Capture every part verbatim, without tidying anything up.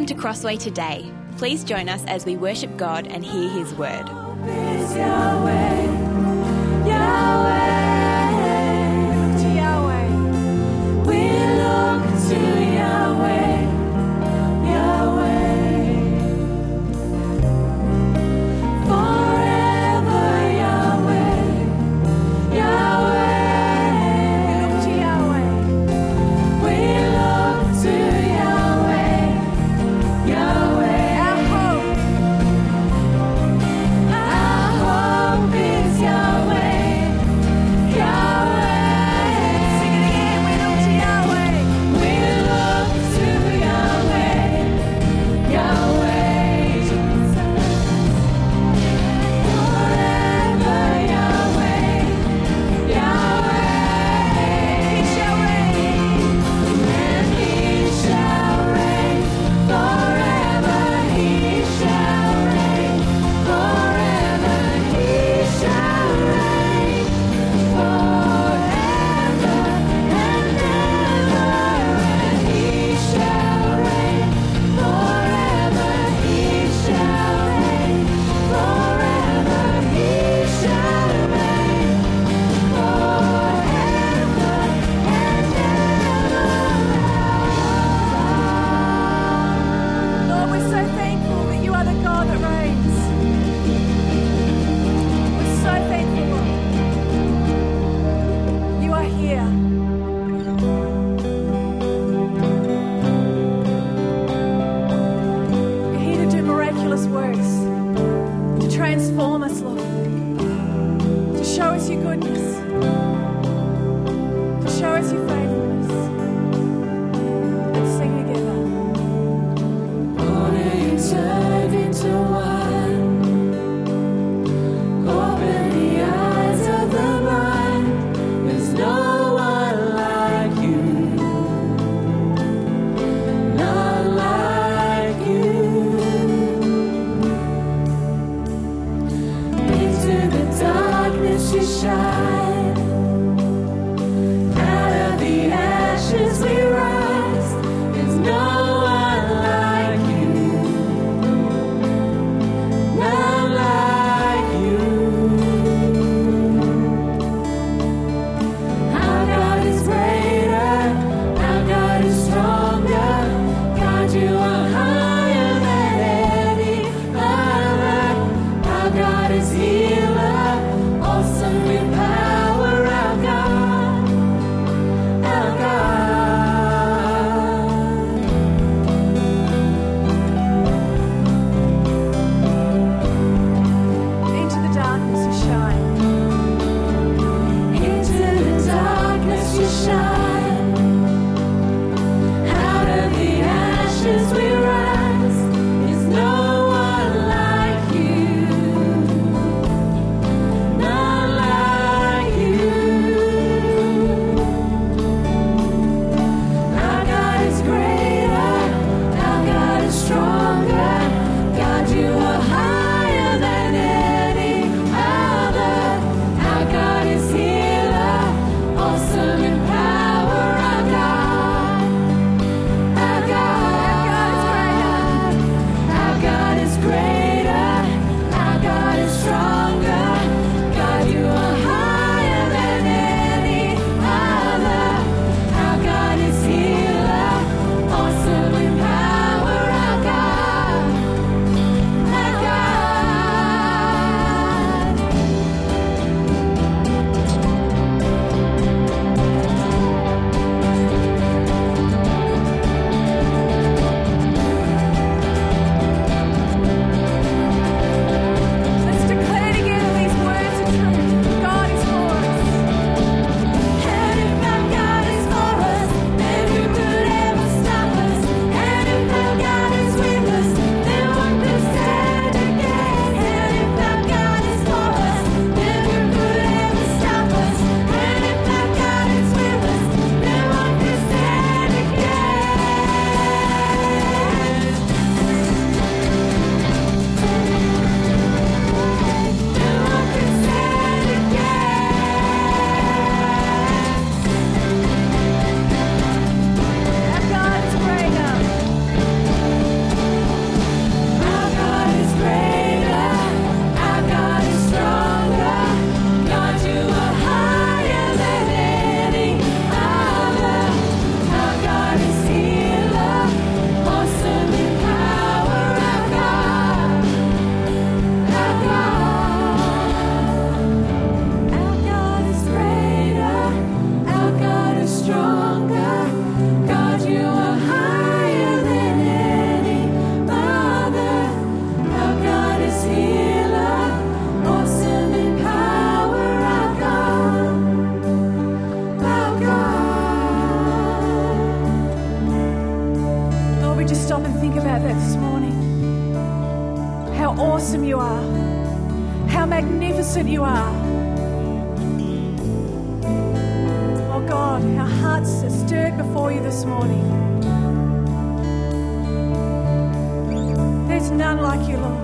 to Crossway today. Please join us as we worship God and hear his word. Shine out of the stop and think about that this morning. How awesome you are. How magnificent you are. Oh God, our hearts are stirred before you this morning. There's none like you, Lord.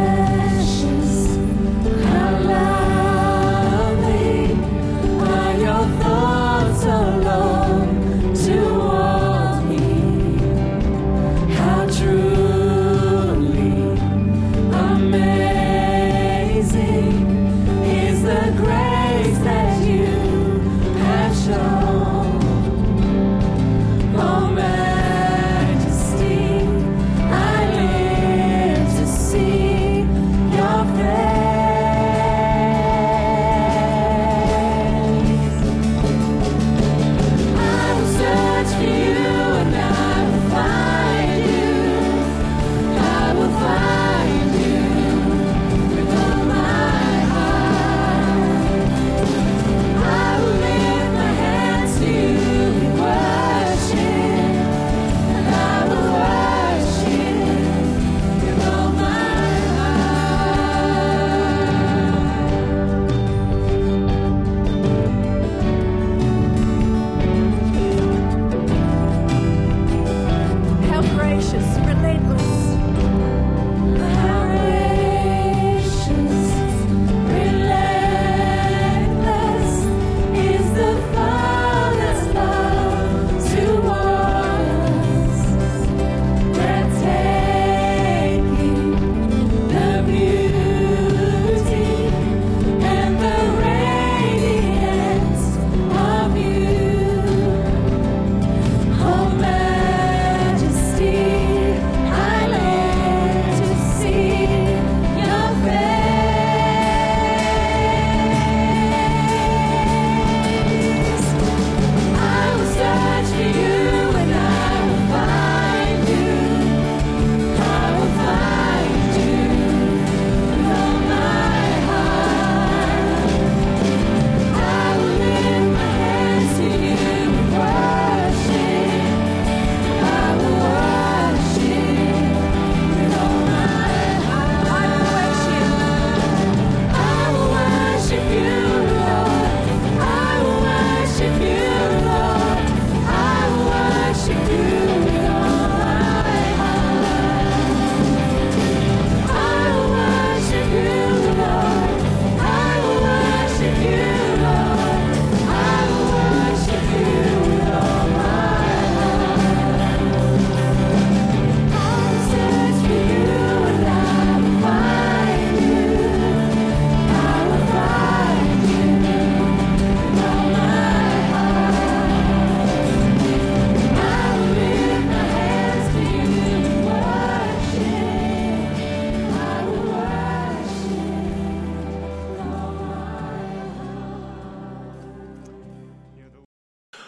Your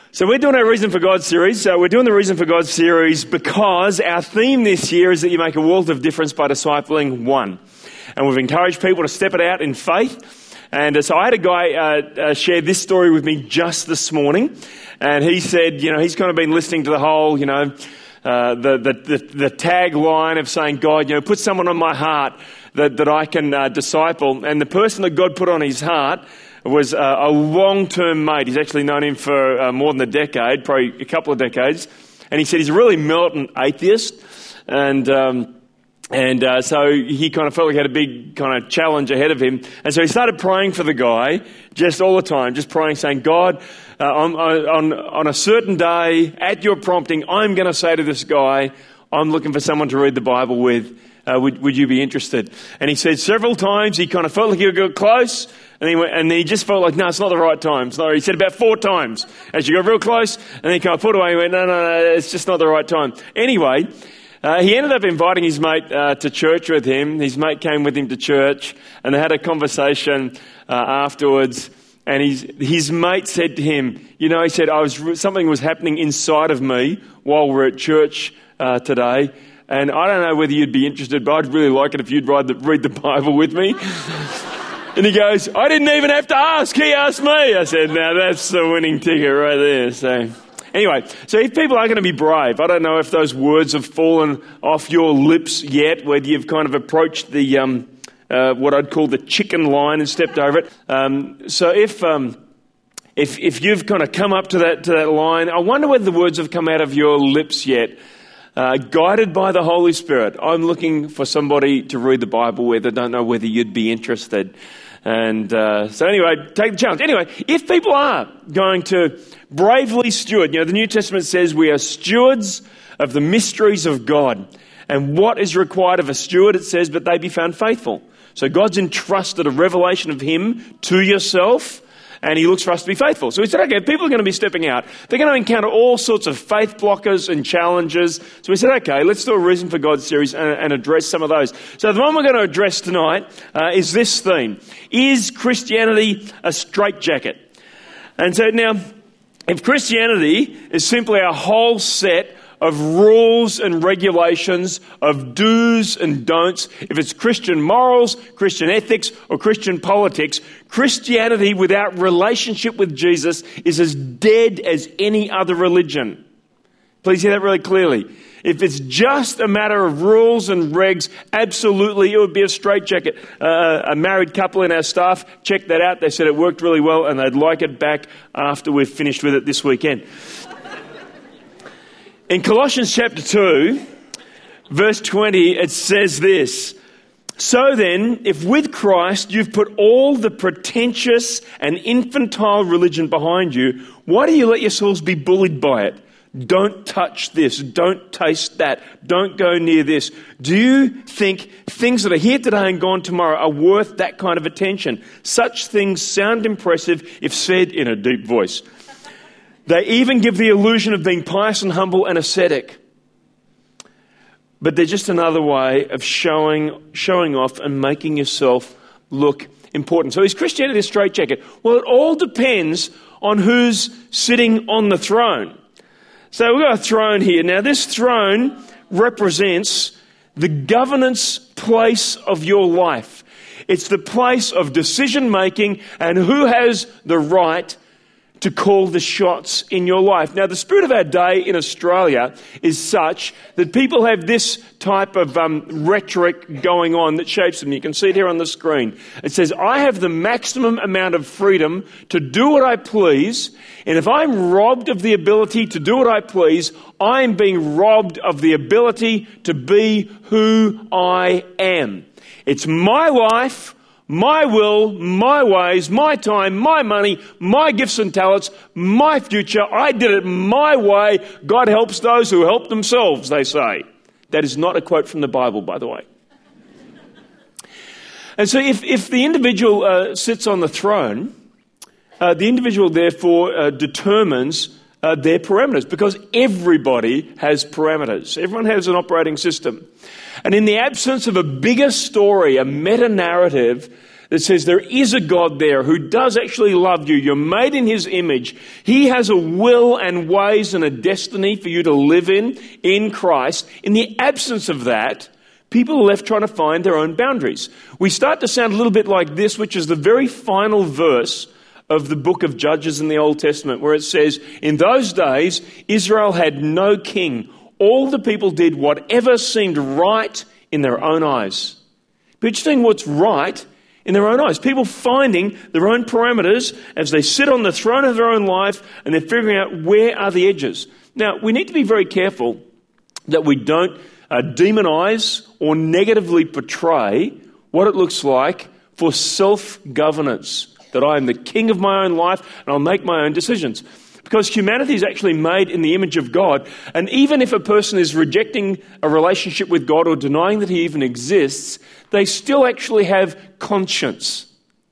So we're doing our Reason for God series. So we're doing the Reason for God series because our theme this year is that you make a world of difference by discipling one. And we've encouraged people to step it out in faith. And uh, so I had a guy uh, uh, share this story with me just this morning. And he said, you know, he's kind of been listening to the whole, you know, uh, the, the, the, the tagline of saying, God, you know, put someone on my heart that, that I can uh, disciple. And the person that God put on his heart was uh, a long-term mate. He's actually known him for uh, more than a decade, probably a couple of decades. And he said he's a really militant atheist. And um, and uh, so he kind of felt like he had a big kind of challenge ahead of him. And so he started praying for the guy just all the time, just praying, saying, God, uh, on, on, on a certain day, at your prompting, I'm going to say to this guy, I'm looking for someone to read the Bible with. Uh, would, would you be interested? And he said several times he kind of felt like he would go close. And he, went, and he just felt like, no, it's not the right time. So he said about four times as you got real close. And then he kind of put away and went, no, no, no, it's just not the right time. Anyway, uh, he ended up inviting his mate uh, to church with him. His mate came with him to church and they had a conversation uh, afterwards. And his, his mate said to him, you know, he said, I was something was happening inside of me while we're at church uh, today. And I don't know whether you'd be interested, but I'd really like it if you'd read the, read the Bible with me. And he goes, I didn't even have to ask. He asked me. I said, now that's the winning ticket right there. So anyway, so if people are going to be brave, I don't know if those words have fallen off your lips yet, whether you've kind of approached the um, uh, what I'd call the chicken line and stepped over it. Um, so if um, if if you've kind of come up to that to that line, I wonder whether the words have come out of your lips yet. Uh, guided by the Holy Spirit, I'm looking for somebody to read the Bible with. I don't know whether you'd be interested. And uh, so anyway, take the challenge. Anyway, if people are going to bravely steward, you know, the New Testament says we are stewards of the mysteries of God. And what is required of a steward, it says, but they be found faithful. So God's entrusted a revelation of Him to yourself. And He looks for us to be faithful. So He said, okay, people are going to be stepping out. They're going to encounter all sorts of faith blockers and challenges. So we said, okay, let's do a Reason for God series and, and address some of those. So the one we're going to address tonight uh, is this theme. Is Christianity a straitjacket? And so now, if Christianity is simply a whole set of rules and regulations, of do's and don'ts, if it's Christian morals, Christian ethics, or Christian politics, Christianity without relationship with Jesus is as dead as any other religion. Please hear that really clearly. If it's just a matter of rules and regs, absolutely it would be a straitjacket. Uh, a married couple in our staff checked that out. They said it worked really well and they'd like it back after we've finished with it this weekend. In Colossians chapter two, verse twenty, it says this, so then, if with Christ you've put all the pretentious and infantile religion behind you, why do you let yourselves be bullied by it? Don't touch this, don't taste that, don't go near this. Do you think things that are here today and gone tomorrow are worth that kind of attention? Such things sound impressive if said in a deep voice. They even give the illusion of being pious and humble and ascetic. But they're just another way of showing showing off and making yourself look important. So is Christianity a straitjacket? Well, it all depends on who's sitting on the throne. So we've got a throne here. Now, this throne represents the governance place of your life. It's the place of decision making and who has the right to call the shots in your life. Now, the spirit of our day in Australia is such that people have this type of um, rhetoric going on that shapes them. You can see it here on the screen. It says, I have the maximum amount of freedom to do what I please, and if I'm robbed of the ability to do what I please, I'm being robbed of the ability to be who I am. It's my life, my will, my ways, my time, my money, my gifts and talents, my future. I did it my way. God helps those who help themselves, they say. That is not a quote from the Bible, by the way. And so if, if the individual uh, sits on the throne, uh, the individual therefore uh, determines uh, their parameters, because everybody has parameters. Everyone has an operating system. And in the absence of a bigger story, a meta-narrative that says there is a God there who does actually love you. You're made in his image. He has a will and ways and a destiny for you to live in, in Christ. In the absence of that, people are left trying to find their own boundaries. We start to sound a little bit like this, which is the very final verse of the book of Judges in the Old Testament, where it says, in those days, Israel had no king. All the people did whatever seemed right in their own eyes. But just saying what's right in their own eyes. People finding their own parameters as they sit on the throne of their own life and they're figuring out where are the edges. Now, we need to be very careful that we don't uh, demonize or negatively portray what it looks like for self-governance, that I am the king of my own life and I'll make my own decisions. Because humanity is actually made in the image of God, and even if a person is rejecting a relationship with God or denying that he even exists, they still actually have conscience.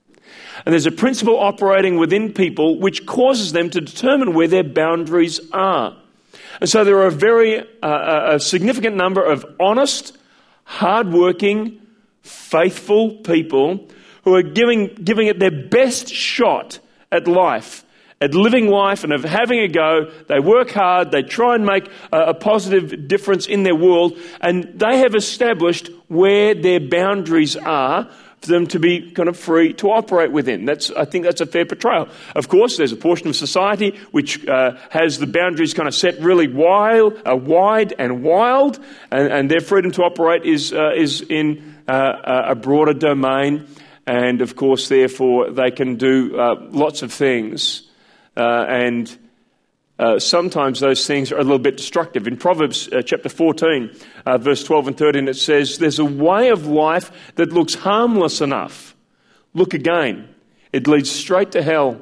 And there's a principle operating within people which causes them to determine where their boundaries are. And so there are a very uh, a significant number of honest, hard-working, faithful people who are giving, giving it their best shot at life, at living life and of having a go. They work hard, they try and make a, a positive difference in their world, and they have established where their boundaries are for them to be kind of free to operate within. That's, I think that's a fair portrayal. Of course, there's a portion of society which uh, has the boundaries kind of set really wild, uh, wide and wild, and, and their freedom to operate is, uh, is in uh, a broader domain, and of course, therefore, they can do uh, lots of things. Uh, and uh, sometimes those things are a little bit destructive. In Proverbs uh, chapter fourteen, uh, verse twelve and thirteen, it says, there's a way of life that looks harmless enough. Look again. It leads straight to hell.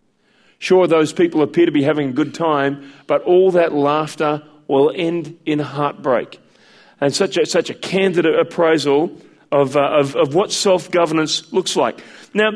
Sure, those people appear to be having a good time, but all that laughter will end in heartbreak. And such a, such a candid appraisal of, uh, of, of what self-governance looks like. Now,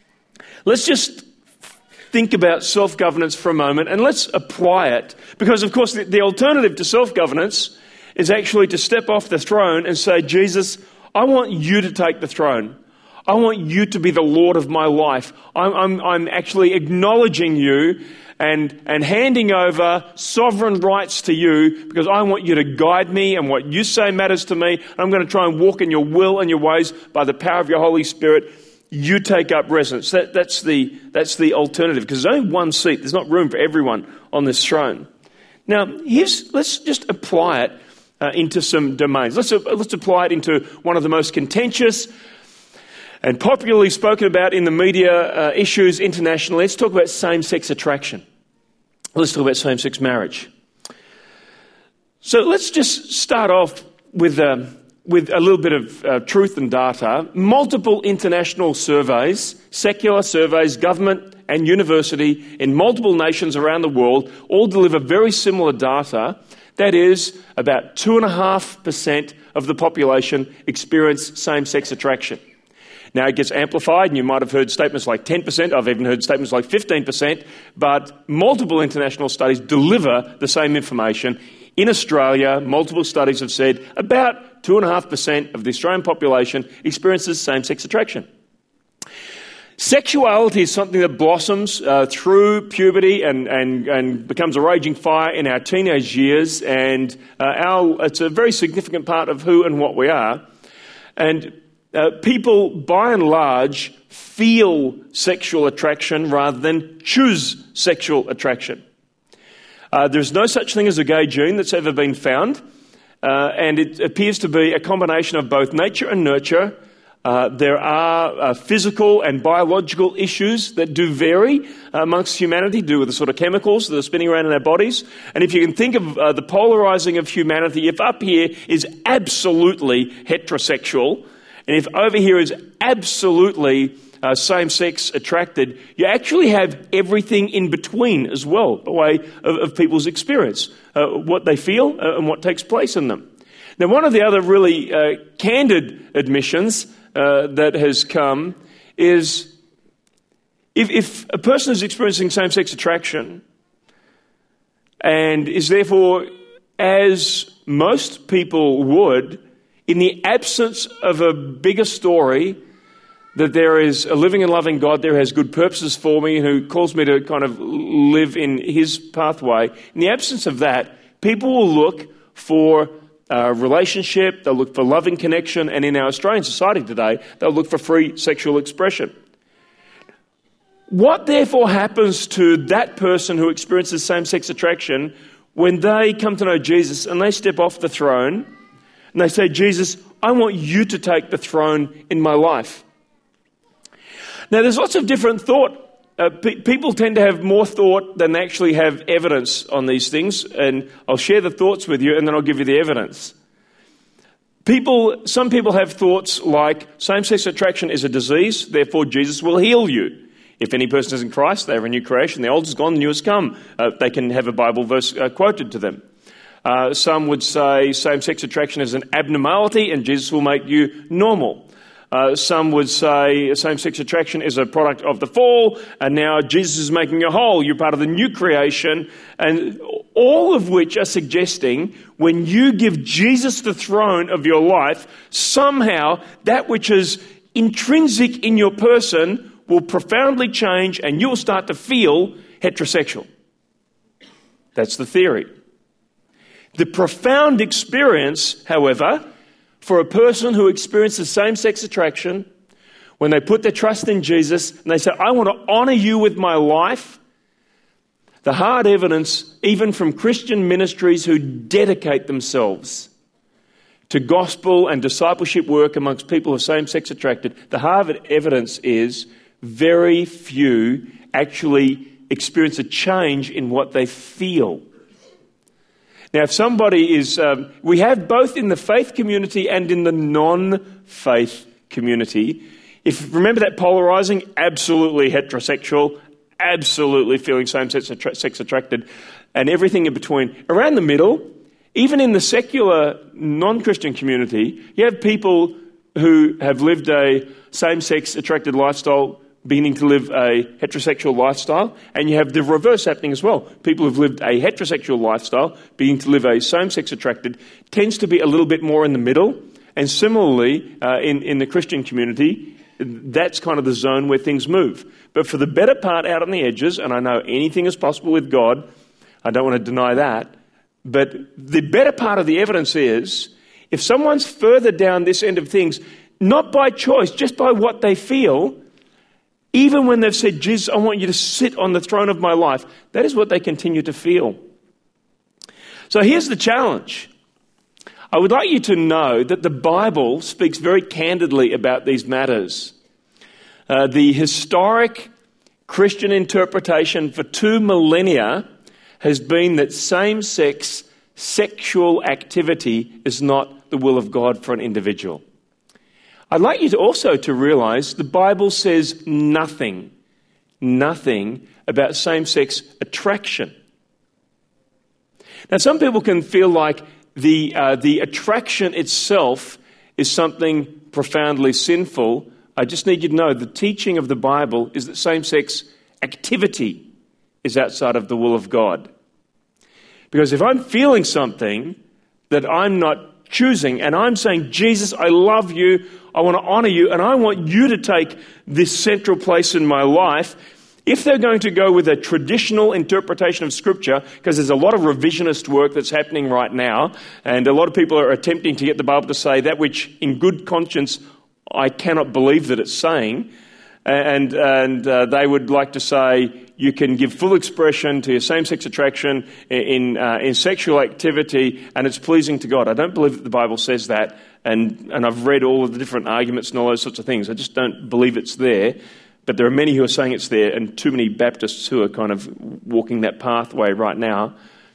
let's just think about self-governance for a moment and let's apply it. Because, of course, the, the alternative to self-governance is actually to step off the throne and say, Jesus, I want you to take the throne. I want you to be the Lord of my life. I'm, I'm, I'm actually acknowledging you and, and handing over sovereign rights to you because I want you to guide me, and what you say matters to me. I'm going to try and walk in your will and your ways by the power of your Holy Spirit. You take up residence. That, that's the that's the alternative, because there's only one seat. There's not room for everyone on this throne. Now, here's let's just apply it uh, into some domains. Let's uh, let's apply it into one of the most contentious and popularly spoken about in the media uh, issues internationally. Let's talk about same-sex attraction. Let's talk about same-sex marriage. So let's just start off with. Um, with a little bit of uh, truth and data. Multiple international surveys, secular surveys, government and university in multiple nations around the world all deliver very similar data. That is, about two point five percent of the population experience same-sex attraction. Now, it gets amplified, and you might have heard statements like ten percent. I've even heard statements like fifteen percent. But multiple international studies deliver the same information. In Australia, multiple studies have said about two point five percent of the Australian population experiences same-sex attraction. Sexuality is something that blossoms uh, through puberty and, and, and becomes a raging fire in our teenage years, and uh, our, it's a very significant part of who and what we are. And uh, people, by and large, feel sexual attraction rather than choose sexual attraction. Uh, there's no such thing as a gay gene that's ever been found, uh, and it appears to be a combination of both nature and nurture. Uh, there are uh, physical and biological issues that do vary uh, amongst humanity, do with the sort of chemicals that are spinning around in our bodies. And if you can think of uh, the polarizing of humanity, if up here is absolutely heterosexual, and if over here is absolutely uh, same-sex attracted, you actually have everything in between as well, by way of, of people's experience, uh, what they feel uh, and what takes place in them. Now, one of the other really uh, candid admissions uh, that has come is if, if a person is experiencing same-sex attraction and is therefore, as most people would, in the absence of a bigger story, that there is a living and loving God there who has good purposes for me, who calls me to kind of live in his pathway. In the absence of that, people will look for a relationship, they'll look for loving connection, and in our Australian society today, they'll look for free sexual expression. What therefore happens to that person who experiences same-sex attraction when they come to know Jesus and they step off the throne and they say, Jesus, I want you to take the throne in my life? Now, there's lots of different thought. Uh, pe- people tend to have more thought than they actually have evidence on these things, and I'll share the thoughts with you and then I'll give you the evidence. People, some people have thoughts like same-sex attraction is a disease, therefore Jesus will heal you. If any person is in Christ, they are a new creation. The old is gone, the new has come. Uh, they can have a Bible verse uh, quoted to them. Uh, some would say same-sex attraction is an abnormality and Jesus will make you normal. Uh, some would say same-sex attraction is a product of the fall, and now Jesus is making you whole. You're part of the new creation, and all of which are suggesting when you give Jesus the throne of your life, somehow that which is intrinsic in your person will profoundly change and you'll start to feel heterosexual. That's the theory. The profound experience, however, for a person who experiences same-sex attraction, when they put their trust in Jesus and they say, I want to honour you with my life, the hard evidence, even from Christian ministries who dedicate themselves to gospel and discipleship work amongst people who are same-sex attracted, the hard evidence is very few actually experience a change in what they feel. Now, if somebody is, um, we have both in the faith community and in the non-faith community. If remember that polarizing, absolutely heterosexual, absolutely feeling same-sex attra- sex attracted, and everything in between. Around the middle, even in the secular non-Christian community, you have people who have lived a same-sex attracted lifestyle beginning to live a heterosexual lifestyle, and you have the reverse happening as well. People who've lived a heterosexual lifestyle beginning to live a same-sex attracted tends to be a little bit more in the middle, and similarly uh, in, in the Christian community, that's kind of the zone where things move. But for the better part out on the edges, and I know anything is possible with God, I don't want to deny that, but the better part of the evidence is if someone's further down this end of things, not by choice, just by what they feel, even when they've said, Jesus, I want you to sit on the throne of my life, that is what they continue to feel. So here's the challenge. I would like you to know that the Bible speaks very candidly about these matters. Uh, the historic Christian interpretation for two millennia has been that same-sex sexual activity is not the will of God for an individual. I'd like you to also to realize the Bible says nothing, nothing about same-sex attraction. Now, some people can feel like the uh, the attraction itself is something profoundly sinful. I just need you to know the teaching of the Bible is that same-sex activity is outside of the will of God. Because if I'm feeling something that I'm not choosing, and I'm saying, Jesus, I love you, I want to honour you, and I want you to take this central place in my life. If they're going to go with a traditional interpretation of Scripture, because there's a lot of revisionist work that's happening right now, and a lot of people are attempting to get the Bible to say that which, in good conscience, I cannot believe that it's saying, and and uh, they would like to say you can give full expression to your same-sex attraction in uh, in sexual activity, and it's pleasing to God. I don't believe that the Bible says that, and and I've read all of the different arguments and all those sorts of things. I just don't believe it's there. But there are many who are saying it's there, and too many Baptists who are kind of walking that pathway right now.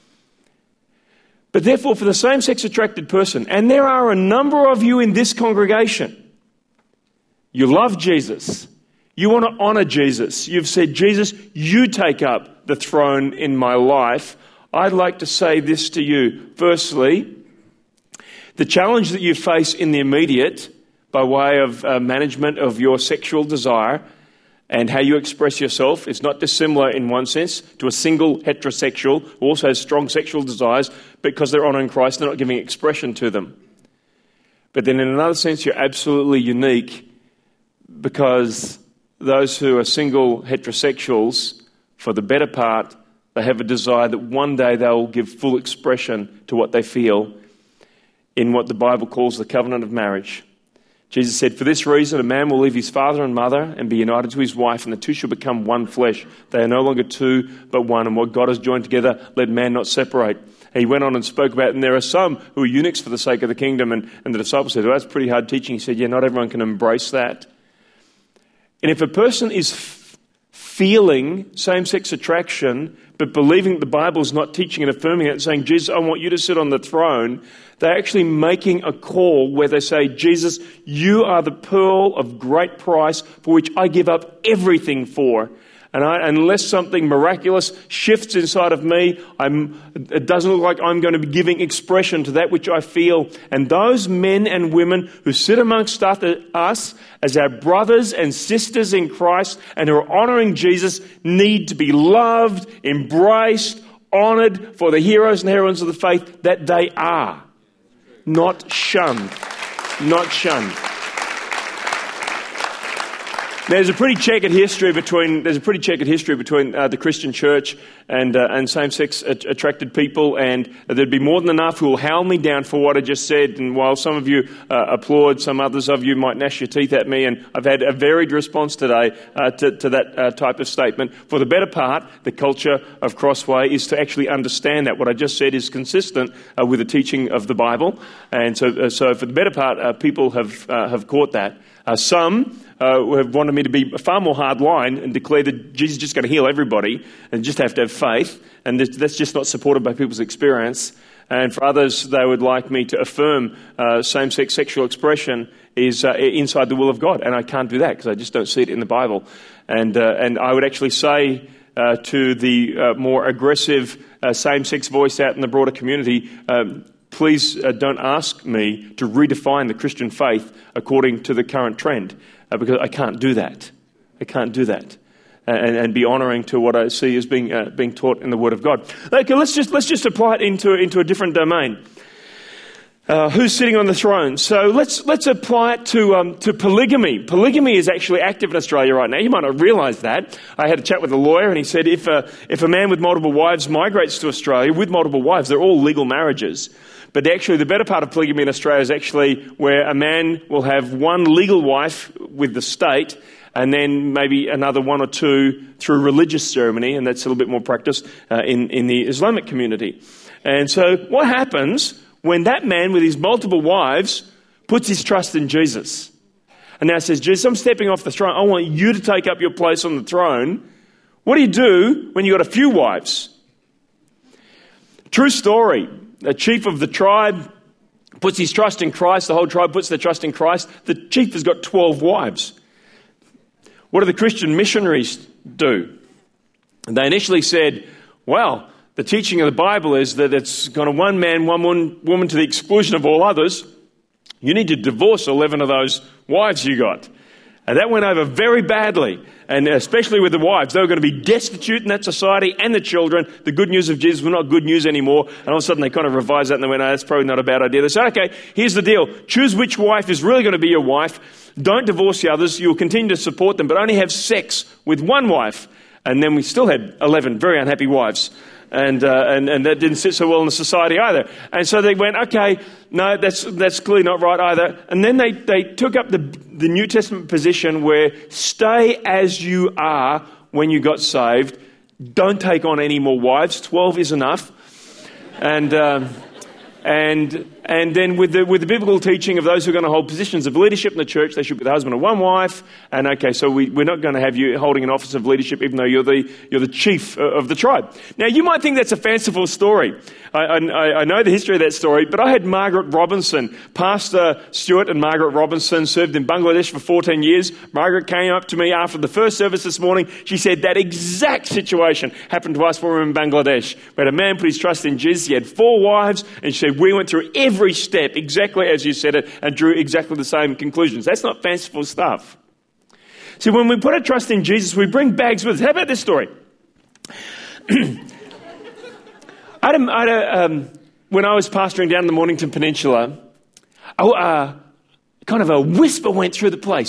But therefore, for the same-sex attracted person, and there are a number of you in this congregation, you love Jesus. You want to honour Jesus. You've said, Jesus, you take up the throne in my life. I'd like to say this to you. Firstly, the challenge that you face in the immediate by way of uh, management of your sexual desire and how you express yourself is not dissimilar in one sense to a single heterosexual who also has strong sexual desires, because they're honouring Christ, they're not giving expression to them. But then in another sense, you're absolutely unique because those who are single heterosexuals, for the better part, they have a desire that one day they'll give full expression to what they feel in what the Bible calls the covenant of marriage. Jesus said, "For this reason, a man will leave his father and mother and be united to his wife, and the two shall become one flesh. They are no longer two, but one. And what God has joined together, let man not separate." And he went on and spoke about, and there are some who are eunuchs for the sake of the kingdom. And, and the disciples said, "Well, that's pretty hard teaching." He said, "Yeah, not everyone can embrace that." And if a person is f- feeling same-sex attraction, but believing that the Bible is not teaching and affirming it, and saying, "Jesus, I want you to sit on the throne," they're actually making a call where they say, "Jesus, you are the pearl of great price for which I give up everything for. And I, unless something miraculous shifts inside of me, I'm, it doesn't look like I'm going to be giving expression to that which I feel." And those men and women who sit amongst us as our brothers and sisters in Christ and who are honouring Jesus need to be loved, embraced, honoured for the heroes and heroines of the faith that they are. Not shunned. Not shunned. There's a pretty checkered history between there's a pretty checkered history between uh, the Christian church and uh, and same-sex at- attracted people, and there'd be more than enough who will howl me down for what I just said. And while some of you uh, applaud, some others of you might gnash your teeth at me. And I've had a varied response today uh, to, to that uh, type of statement. For the better part, the culture of Crossway is to actually understand that what I just said is consistent uh, with the teaching of the Bible. And so, uh, so for the better part, uh, people have uh, have caught that. Uh, some uh, have wanted me to be a far more hard line and declare that Jesus is just going to heal everybody and just have to have faith, and that's just not supported by people's experience. And for others, they would like me to affirm uh, same-sex sexual expression is uh, inside the will of God, and I can't do that because I just don't see it in the Bible. And uh, and I would actually say uh, to the uh, more aggressive uh, same-sex voice out in the broader community, um, please uh, don't ask me to redefine the Christian faith according to the current trend, uh, because I can't do that. I can't do that, and, and be honouring to what I see as being uh, being taught in the Word of God. Okay, let's just let's just apply it into into a different domain. Uh, who's sitting on the throne? So let's let's apply it to um, to polygamy. Polygamy is actually active in Australia right now. You might not realise that. I had a chat with a lawyer, and he said if a, if a man with multiple wives migrates to Australia with multiple wives, they're all legal marriages. But actually, the better part of polygamy in Australia is actually where a man will have one legal wife with the state, and then maybe another one or two through religious ceremony, and that's a little bit more practice uh, in in the Islamic community. And so, what happens when that man with his multiple wives puts his trust in Jesus and now says, "Jesus, I'm stepping off the throne. I want you to take up your place on the throne"? What do you do when you've got a few wives? True story. A chief of the tribe puts his trust in Christ. The whole tribe puts their trust in Christ. The chief has got twelve wives. What do the Christian missionaries do? They initially said, well, the teaching of the Bible is that it's kind of one man, one woman to the exclusion of all others. You need to divorce eleven of those wives you got. And that went over very badly, and especially with the wives. They were going to be destitute in that society, and the children. The good news of Jesus was not good news anymore. And all of a sudden they kind of revised that and they went, "Oh, that's probably not a bad idea." They said, "Okay, here's the deal. Choose which wife is really going to be your wife. Don't divorce the others. You'll continue to support them, but only have sex with one wife." And then we still had eleven very unhappy wives. And, uh, and and that didn't sit so well in the society either. And so they went, okay, no, that's that's clearly not right either. And then they, they took up the the New Testament position where stay as you are when you got saved. Don't take on any more wives. Twelve is enough. And um, and and then with the with the biblical teaching of those who are going to hold positions of leadership in the church, they should be the husband of one wife. And okay, so we, we're not going to have you holding an office of leadership, even though you're the you're the chief of the tribe. Now, you might think that's a fanciful story. I, I, I know the history of that story, but I had Margaret Robinson, Pastor Stuart and Margaret Robinson, served in Bangladesh for fourteen years. Margaret came up to me after the first service this morning. She said that exact situation happened to us when we were in Bangladesh. We had a man put his trust in Jesus. He had four wives, and she said we went through every step exactly as you said it and drew exactly the same conclusions. That's not fanciful stuff. See, when we put our trust in Jesus, we bring bags with us. How about this story? I had a, I had a, um, when I was pastoring down in the Mornington Peninsula, I, uh, kind of a whisper went through the place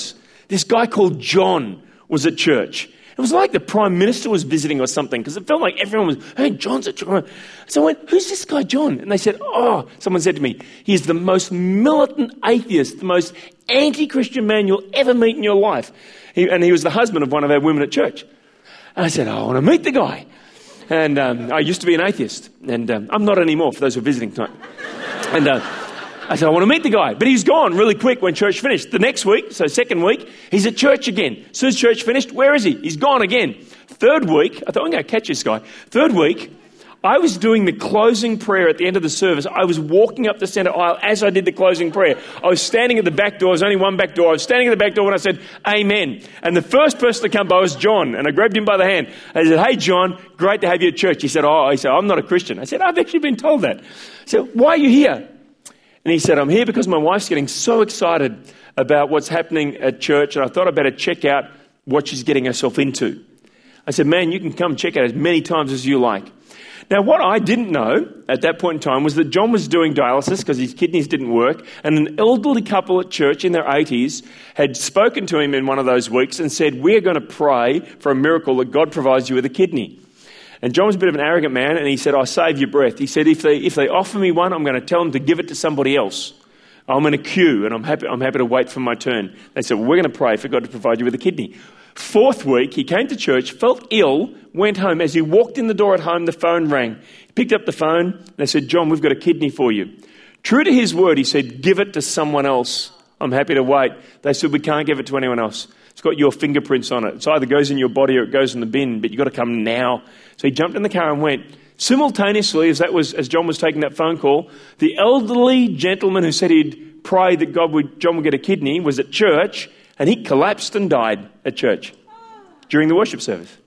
This guy called John was at church. It was like the Prime Minister was visiting or something, because it felt like everyone was, hey, John's at church. So I went, who's this guy, John? And they said, oh, someone said to me, he's the most militant atheist, the most anti-Christian man you'll ever meet in your life. He, and he was the husband of one of our women at church. And I said, oh, I want to meet the guy. And um, I used to be an atheist, and um, I'm not anymore for those who are visiting tonight. And uh, I said, I want to meet the guy. But he's gone really quick when church finished. The next week, so second week, he's at church again. As soon as church finished, where is he? He's gone again. Third week, I thought, I'm going to catch this guy. Third week, I was doing the closing prayer at the end of the service. I was walking up the centre aisle as I did the closing prayer. I was standing at the back door. There's only one back door. I was standing at the back door when I said, Amen. And the first person to come by was John. And I grabbed him by the hand. I said, hey, John, great to have you at church. He said, oh, he said, I'm not a Christian. I said, I've actually been told that. I said, why are you here? And he said, I'm here because my wife's getting so excited about what's happening at church, and I thought I'd better check out what she's getting herself into. I said, man, you can come check out as many times as you like. Now, what I didn't know at that point in time was that John was doing dialysis because his kidneys didn't work, and an elderly couple at church in their eighties had spoken to him in one of those weeks and said, we're going to pray for a miracle that God provides you with a kidney. And John was a bit of an arrogant man, and he said, I'll save your breath. He said, if they if they offer me one, I'm going to tell them to give it to somebody else. I'm in a queue, and I'm happy I'm happy to wait for my turn. They said, well, we're going to pray for God to provide you with a kidney. Fourth week, he came to church, felt ill, went home. As he walked in the door at home, the phone rang. He picked up the phone, and they said, John, we've got a kidney for you. True to his word, he said, give it to someone else. I'm happy to wait. They said, we can't give it to anyone else. It's got your fingerprints on it. It either goes in your body or it goes in the bin, but you've got to come now. So he jumped in the car and went. Simultaneously, as that was, as John was taking that phone call, the elderly gentleman who said he'd prayed that God would, John would get a kidney was at church, and he collapsed and died at church during the worship service.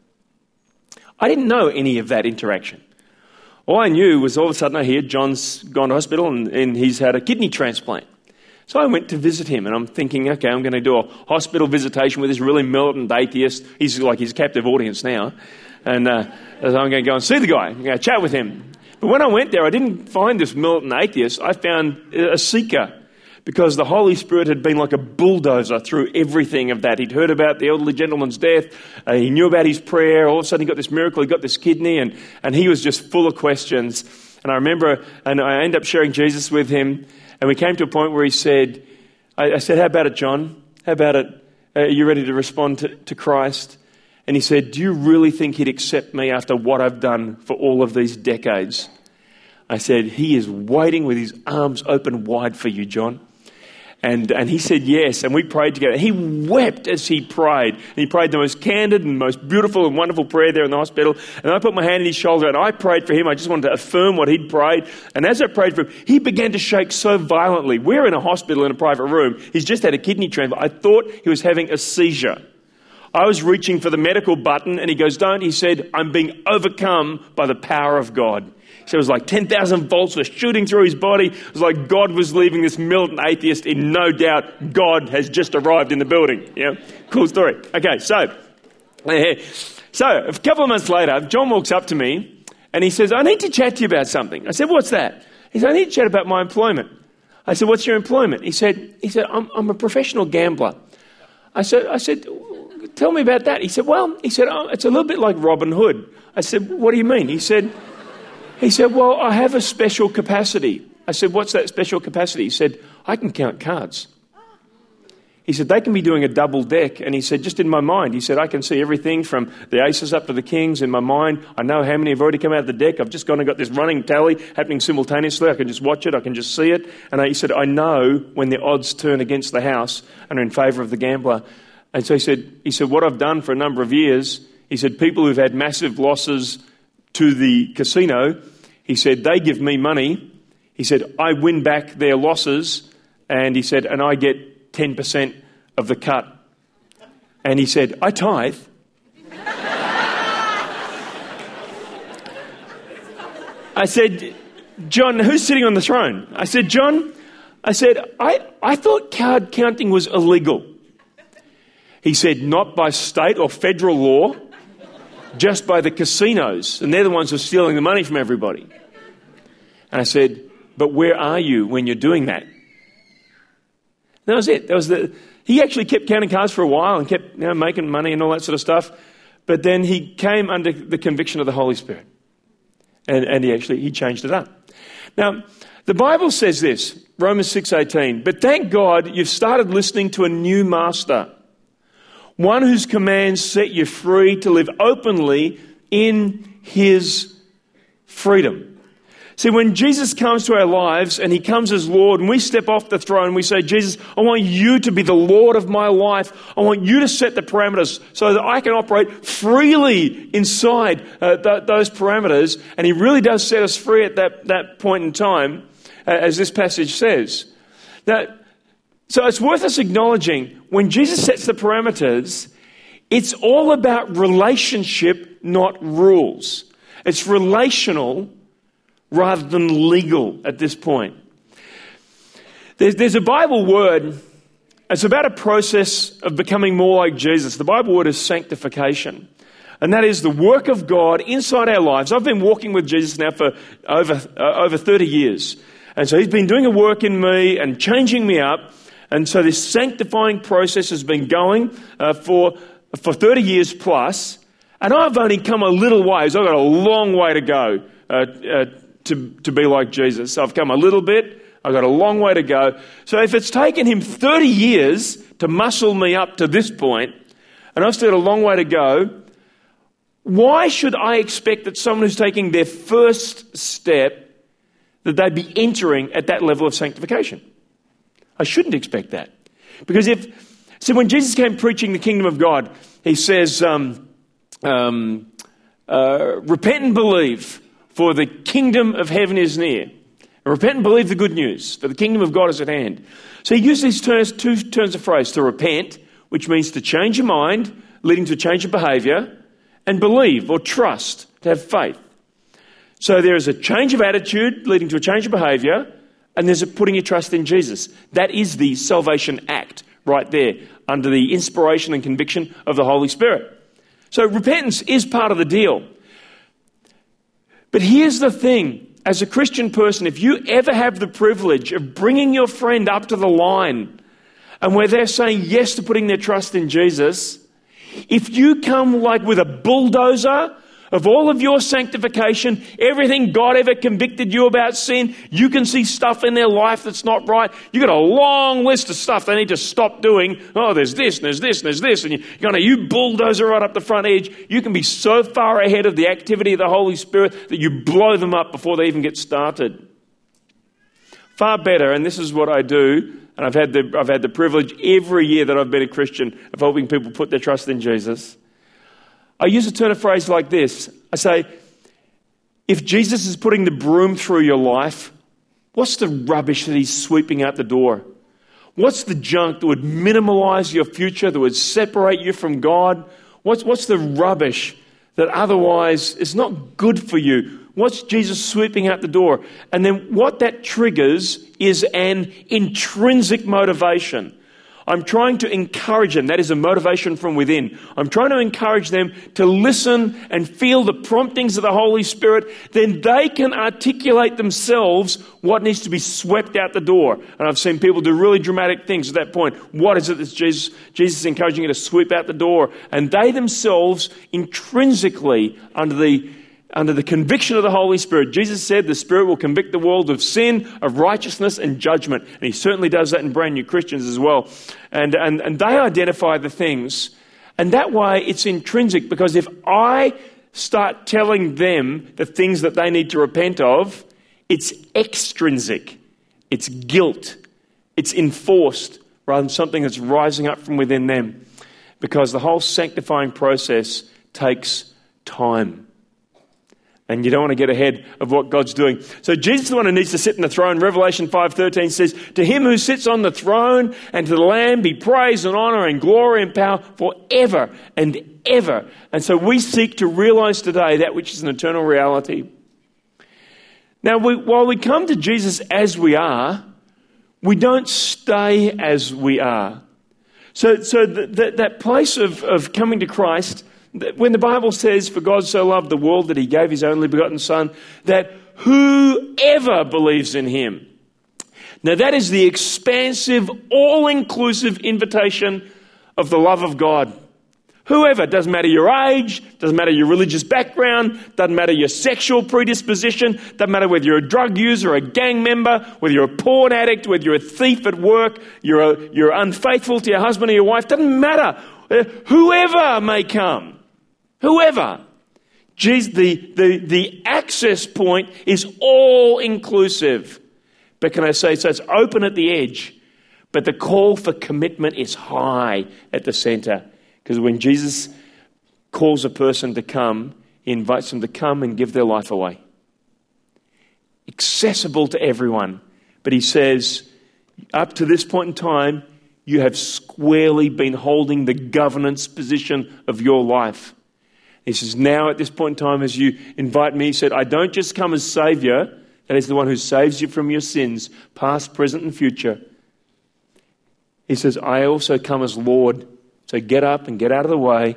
I didn't know any of that interaction. All I knew was all of a sudden I hear John's gone to hospital and, and he's had a kidney transplant. So I went to visit him, and I'm thinking, okay, I'm going to do a hospital visitation with this really militant atheist. He's like his captive audience now. And uh, so I'm going to go and see the guy. I'm going to chat with him. But when I went there, I didn't find this militant atheist. I found a seeker, because the Holy Spirit had been like a bulldozer through everything of that. He'd heard about the elderly gentleman's death. Uh, he knew about his prayer. All of a sudden he got this miracle. He got this kidney, and, and he was just full of questions. And I remember, and I ended up sharing Jesus with him. And we came to a point where he said, I, I said, how about it, John? How about it? Uh, are you ready to respond to, to Christ? And he said, do you really think he'd accept me after what I've done for all of these decades? I said, he is waiting with his arms open wide for you, John. And and he said yes, and we prayed together. He wept as he prayed. And he prayed the most candid and most beautiful and wonderful prayer there in the hospital. And I put my hand on his shoulder and I prayed for him. I just wanted to affirm what he'd prayed. And as I prayed for him, he began to shake so violently. We're in a hospital in a private room. He's just had a kidney transplant. I thought he was having a seizure. I was reaching for the medical button, and he goes, don't. He said, I'm being overcome by the power of God. So it was like ten thousand volts were shooting through his body. It was like God was leaving this militant atheist in no doubt. God has just arrived in the building. Yeah, cool story. Okay, so, so a couple of months later, John walks up to me and he says, I need to chat to you about something. I said, what's that? He said, I need to chat about my employment. I said, what's your employment? He said, he said, I'm, I'm a professional gambler. I said, I said, tell me about that. He said, well, he said, oh, it's a little bit like Robin Hood. I said, what do you mean? He said, He said, well, I have a special capacity. I said, what's that special capacity? He said, I can count cards. He said, they can be doing a double deck. And he said, just in my mind, he said, I can see everything from the aces up to the kings in my mind. I know how many have already come out of the deck. I've just gone and got this running tally happening simultaneously. I can just watch it. I can just see it. And he said, I know when the odds turn against the house and are in favour of the gambler. And so he said, he said, what I've done for a number of years, he said, people who've had massive losses to the casino, he said, they give me money. He said, I win back their losses. And he said, and I get ten percent of the cut. And he said, I tithe. I said, John, who's sitting on the throne? I said, John, I said, I, I thought card counting was illegal. He said, not by state or federal law, just by the casinos. And they're the ones who are stealing the money from everybody. And I said, but where are you when you're doing that? That was it. That was the. he actually kept counting cars for a while and kept you know, making money and all that sort of stuff. But then he came under the conviction of the Holy Spirit. And, and he actually, he changed it up. Now, the Bible says this, Romans six eighteen, but thank God you've started listening to a new master, one whose commands set you free to live openly in his freedom. See, when Jesus comes to our lives and he comes as Lord and we step off the throne, we say, Jesus, I want you to be the Lord of my life. I want you to set the parameters so that I can operate freely inside uh, th- those parameters. And he really does set us free at that, that point in time, uh, as this passage says. Now, so it's worth us acknowledging when Jesus sets the parameters, it's all about relationship, not rules. It's relational rather than legal at this point. There's, there's a Bible word, it's about a process of becoming more like Jesus. The Bible word is sanctification. And that is the work of God inside our lives. I've been walking with Jesus now for over, uh, over thirty years. And so he's been doing a work in me and changing me up. And so this sanctifying process has been going uh, for, for thirty years plus. And I've only come a little ways. I've got a long way to go uh, uh, to, to be like Jesus. So I've come a little bit. I've got a long way to go. So if it's taken him thirty years to muscle me up to this point, and I've still got a long way to go, why should I expect that someone who's taking their first step, that they'd be entering at that level of sanctification? I shouldn't expect that. Because if, see, when Jesus came preaching the kingdom of God, he says, um, um, uh, repent and believe, for the kingdom of heaven is near. And repent and believe the good news, for the kingdom of God is at hand. So he used these terms, two turns of phrase, to repent, which means to change your mind, leading to a change of behaviour, and believe or trust, to have faith. So there is a change of attitude leading to a change of behaviour, and there's a putting your trust in Jesus. That is the salvation act right there, under the inspiration and conviction of the Holy Spirit. So repentance is part of the deal. But here's the thing. As a Christian person, if you ever have the privilege of bringing your friend up to the line and where they're saying yes to putting their trust in Jesus, if you come like with a bulldozer of all of your sanctification, everything God ever convicted you about sin, you can see stuff in their life that's not right. You've got a long list of stuff they need to stop doing. Oh, there's this, and there's this, and there's this. And you're going to, you bulldozer right up the front edge. You can be so far ahead of the activity of the Holy Spirit that you blow them up before they even get started. Far better, and this is what I do, and I've had the, I've had the privilege every year that I've been a Christian of helping people put their trust in Jesus. I use a turn of phrase like this. I say, if Jesus is putting the broom through your life, what's the rubbish that he's sweeping out the door? What's the junk that would minimize your future, that would separate you from God? What's, what's the rubbish that otherwise is not good for you? What's Jesus sweeping out the door? And then what that triggers is an intrinsic motivation. I'm trying to encourage them. That is a motivation from within. I'm trying to encourage them to listen and feel the promptings of the Holy Spirit. Then they can articulate themselves what needs to be swept out the door. And I've seen people do really dramatic things at that point. What is it that Jesus, Jesus is encouraging you to sweep out the door? And they themselves intrinsically, under the Under the conviction of the Holy Spirit, Jesus said the Spirit will convict the world of sin, of righteousness and judgment. And he certainly does that in brand new Christians as well. And, and, and they identify the things. And that way it's intrinsic, because if I start telling them the things that they need to repent of, it's extrinsic. It's guilt. It's enforced rather than something that's rising up from within them. Because the whole sanctifying process takes time. And you don't want to get ahead of what God's doing. So Jesus is the one who needs to sit in the throne. Revelation five thirteen says, to him who sits on the throne and to the Lamb be praise and honour and glory and power forever and ever. And so we seek to realise today that which is an eternal reality. Now, we, while we come to Jesus as we are, we don't stay as we are. So, so the, the, that place of, of coming to Christ, when the Bible says, for God so loved the world that he gave his only begotten Son, that whoever believes in him. Now that is the expansive, all-inclusive invitation of the love of God. Whoever, doesn't matter your age, doesn't matter your religious background, doesn't matter your sexual predisposition, doesn't matter whether you're a drug user, a gang member, whether you're a porn addict, whether you're a thief at work, you're, a, you're unfaithful to your husband or your wife, doesn't matter. Whoever may come, whoever. Jesus, the, the, the access point is all-inclusive. But can I say, so it's open at the edge, but the call for commitment is high at the center. Because when Jesus calls a person to come, he invites them to come and give their life away. Accessible to everyone. But he says, up to this point in time, you have squarely been holding the governance position of your life. He says, now at this point in time, as you invite me, he said, I don't just come as Saviour, that is the one who saves you from your sins, past, present and future. He says, I also come as Lord. So get up and get out of the way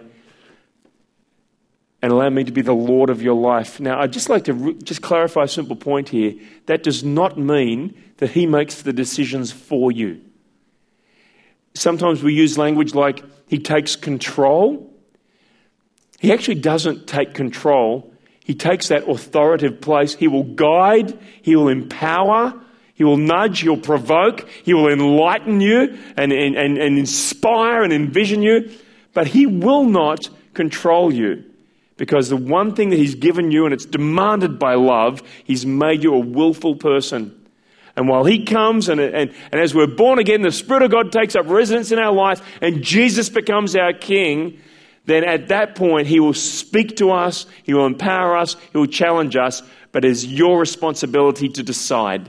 and allow me to be the Lord of your life. Now, I'd just like to re- just clarify a simple point here. That does not mean that he makes the decisions for you. Sometimes we use language like he takes control. He actually doesn't take control. He takes that authoritative place. He will guide. He will empower. He will nudge, he'll provoke, he will enlighten you and, and, and, and inspire and envision you, but he will not control you, because the one thing that he's given you, and it's demanded by love, he's made you a willful person. And while he comes and, and, and as we're born again, the Spirit of God takes up residence in our life and Jesus becomes our King, then at that point he will speak to us, he will empower us, he will challenge us, but it's your responsibility to decide.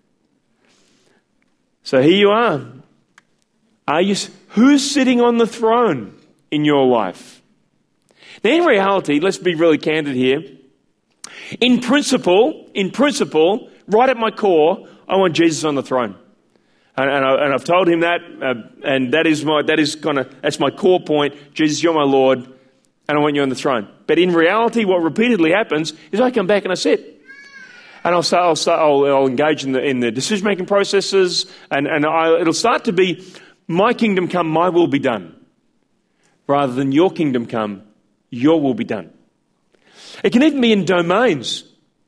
So here you are. Are you? Who's sitting on the throne in your life? Now, in reality, let's be really candid here. In principle, in principle, right at my core, I want Jesus on the throne, and, and, I, and I've told him that, uh, and that is my that is kind of that's my core point. Jesus, you're my Lord, and I want you on the throne. But in reality, what repeatedly happens is I come back and I sit. And I'll start, I'll, start, I'll, I'll engage in the, in the decision-making processes, and, and I, it'll start to be, my kingdom come, my will be done. Rather than your kingdom come, your will be done. It can even be in domains.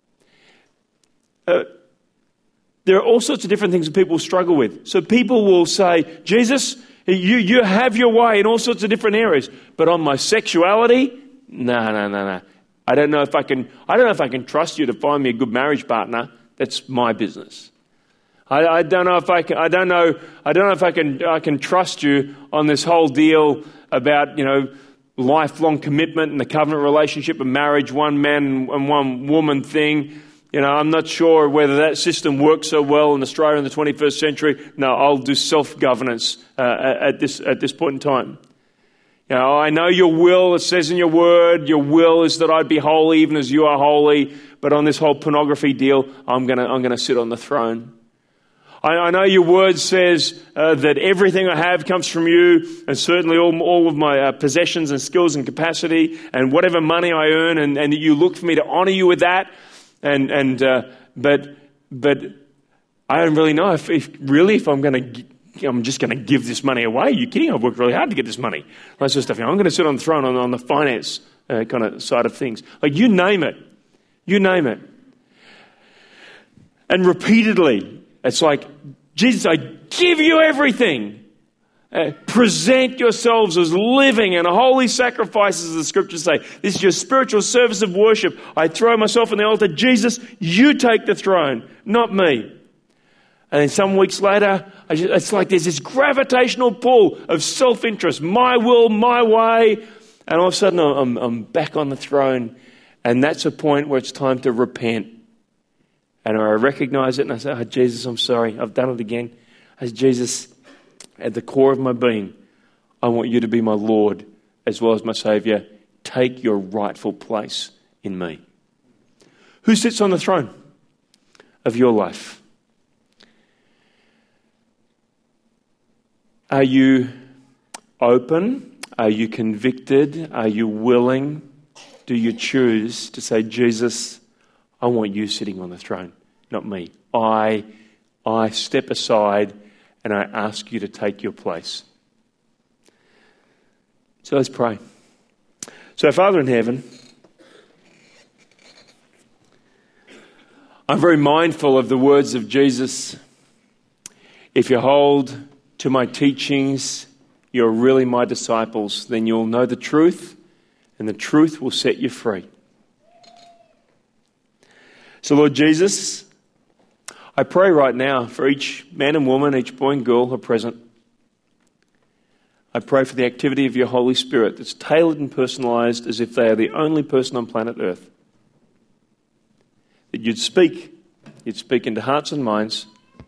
Uh, there are all sorts of different things that people struggle with. So people will say, Jesus, you, you have your way in all sorts of different areas, but on my sexuality, no, no, no, no. I don't know if I can. I don't know if I can trust you to find me a good marriage partner. That's my business. I, I don't know if I can. I don't know. I don't know if I can. I can trust you on this whole deal about you know lifelong commitment and the covenant relationship of marriage, one man and one woman thing. You know, I'm not sure whether that system works so well in Australia in the twenty-first century. No, I'll do self-governance uh, at this at this point in time. You know, I know your will, it says in your word, your will is that I'd be holy even as you are holy, but on this whole pornography deal, I'm going to I'm going to sit on the throne. I, I know your word says uh, that everything I have comes from you, and certainly all, all of my uh, possessions and skills and capacity, and whatever money I earn, and, and that you look for me to honour you with that. And and uh, but but I don't really know if, if really if I'm going to. I'm just going to give this money away. Are you kidding? I've worked really hard to get this money. That sort of stuff. You know, I'm going to sit on the throne on, on the finance uh, kind of side of things. Like you name it. You name it. And repeatedly, it's like, Jesus, I give you everything. Uh, present yourselves as living and holy sacrifices, as the scriptures say. This is your spiritual service of worship. I throw myself on the altar. Jesus, you take the throne, not me. And then some weeks later, I just, it's like there's this gravitational pull of self-interest, my will, my way. And all of a sudden, I'm, I'm back on the throne. And that's a point where it's time to repent. And I recognize it and I say, oh, Jesus, I'm sorry. I've done it again. I say, Jesus, at the core of my being, I want you to be my Lord as well as my Saviour. Take your rightful place in me. Who sits on the throne of your life? Are you open? Are you convicted? Are you willing? Do you choose to say, Jesus, I want you sitting on the throne, not me. I I step aside and I ask you to take your place. So let's pray. So, Father in heaven, I'm very mindful of the words of Jesus. If you hold to my teachings, you're really my disciples. Then you'll know the truth, and the truth will set you free. So, Lord Jesus, I pray right now for each man and woman, each boy and girl who are present. I pray for the activity of your Holy Spirit that's tailored and personalised as if they are the only person on planet Earth. That you'd speak, you'd speak into hearts and minds.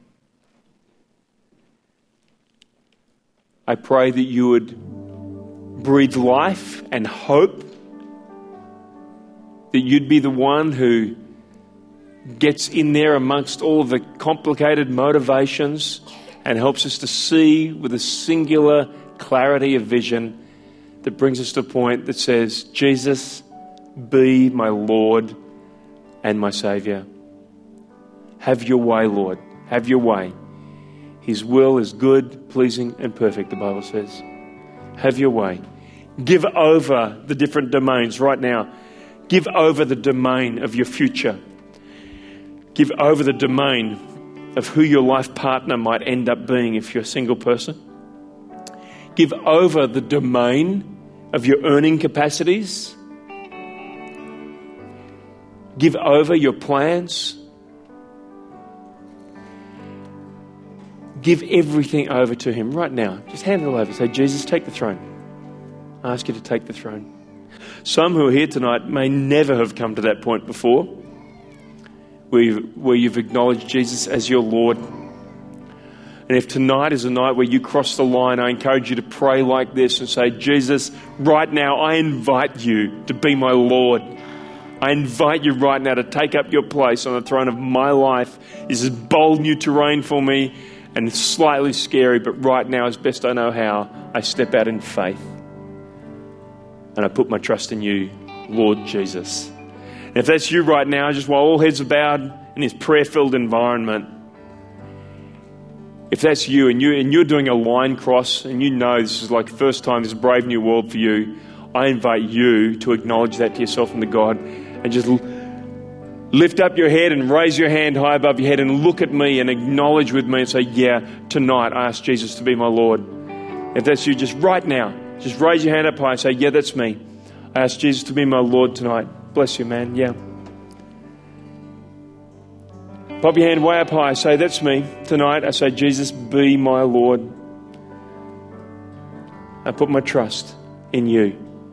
I pray that you would breathe life and hope. That you'd be the one who gets in there amongst all of the complicated motivations and helps us to see with a singular clarity of vision that brings us to a point that says, Jesus, be my Lord and my Saviour. Have your way, Lord. Have your way. His will is good, pleasing and perfect, the Bible says. Have your way. Give over the different domains right now. Give over the domain of your future. Give over the domain of who your life partner might end up being if you're a single person. Give over the domain of your earning capacities. Give over your plans. Give everything over to him right now. Just hand it all over. Say, Jesus, take the throne. I ask you to take the throne. Some who are here tonight may never have come to that point before, where you've, where you've acknowledged Jesus as your Lord. And if tonight is a night where you cross the line, I encourage you to pray like this and say, Jesus, right now I invite you to be my Lord. I invite you right now to take up your place on the throne of my life. This is bold new terrain for me and it's slightly scary, but right now, as best I know how, I step out in faith. And I put my trust in you, Lord Jesus. And if that's you right now, just while all heads are bowed in this prayer-filled environment, if that's you and, you and you're doing a line cross and you know this is like the first time, this is a brave new world for you, I invite you to acknowledge that to yourself and to God and just lift up your head and raise your hand high above your head and look at me and acknowledge with me and say, yeah, tonight I ask Jesus to be my Lord. If that's you, just right now, just raise your hand up high and say, yeah, that's me. I ask Jesus to be my Lord tonight. Bless you, man. Yeah. Pop your hand way up high. Say, that's me. Tonight, I say, Jesus, be my Lord. I put my trust in you.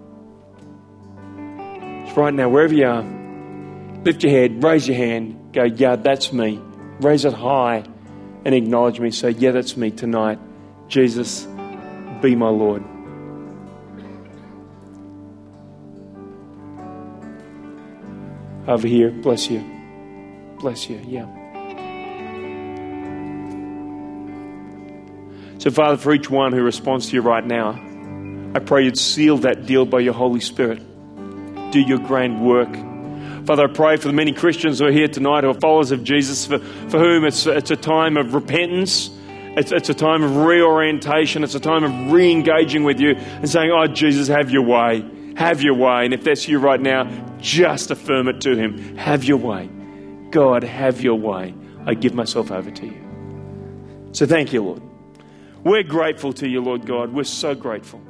Just right now, wherever you are, lift your head, raise your hand, go, yeah, that's me. Raise it high and acknowledge me. Say, yeah, that's me tonight. Jesus, be my Lord. Over here, bless you. Bless you, yeah. So, Father, for each one who responds to you right now, I pray you'd seal that deal by your Holy Spirit. Do your grand work. Father, I pray for the many Christians who are here tonight who are followers of Jesus, for, for whom it's, it's a time of repentance, it's, it's a time of reorientation, it's a time of re-engaging with you and saying, oh, Jesus, have your way. Have your way. And if that's you right now, just affirm it to him. Have your way. God, have your way. I give myself over to you. So thank you, Lord. We're grateful to you, Lord God. We're so grateful.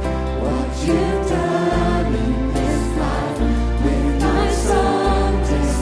You've done in this life with my song to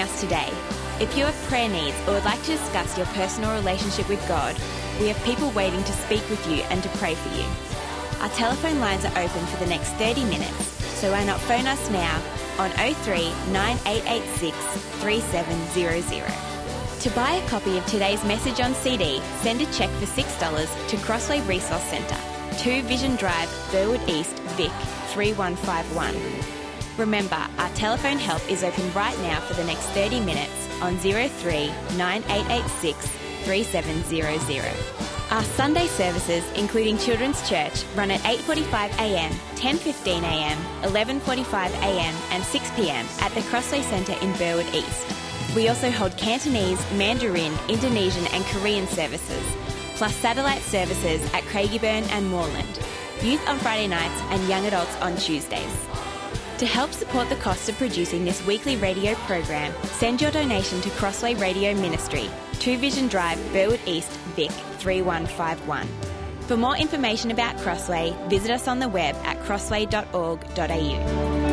us today. If you have prayer needs or would like to discuss your personal relationship with God, we have people waiting to speak with you and to pray for you. Our telephone lines are open for the next thirty minutes, so why not phone us now on oh three nine eight eight six three seven zero zero. To buy a copy of today's message on C D, send a cheque for six dollars to Crossway Resource Centre, two Vision Drive, Burwood East, Vic, three one five one. Remember, our telephone help is open right now for the next thirty minutes on oh three nine eight eight six three seven zero zero. Our Sunday services, including Children's Church, run at eight forty-five a m, ten fifteen a m, eleven forty-five a m and six p m at the Crossway Centre in Burwood East. We also hold Cantonese, Mandarin, Indonesian and Korean services, plus satellite services at Craigieburn and Moreland, youth on Friday nights and young adults on Tuesdays. To help support the cost of producing this weekly radio program, send your donation to Crossway Radio Ministry, two Vision Drive, Burwood East, Vic, three one five one. For more information about Crossway, visit us on the web at crossway dot org dot a u.